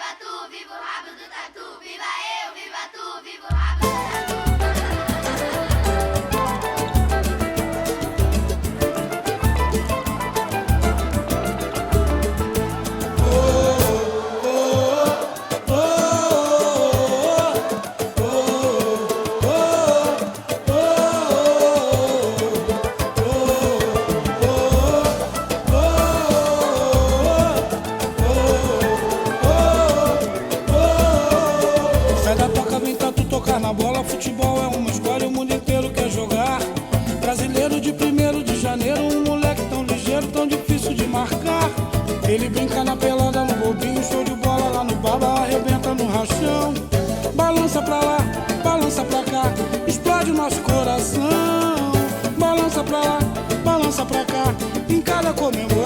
viva tu, viva o rabo do tatu. Viva eu, viva tu, viva o rabo do tatu. Na bola, futebol é uma escolha, o mundo inteiro quer jogar. Brasileiro de 1º de janeiro, um moleque tão ligeiro, tão difícil de marcar. Ele brinca na pelada, no bobinho, show de bola lá no baba, arrebenta no rachão. Balança pra lá, balança pra cá, explode o nosso coração. Balança pra lá, balança pra cá, em cada comemoração.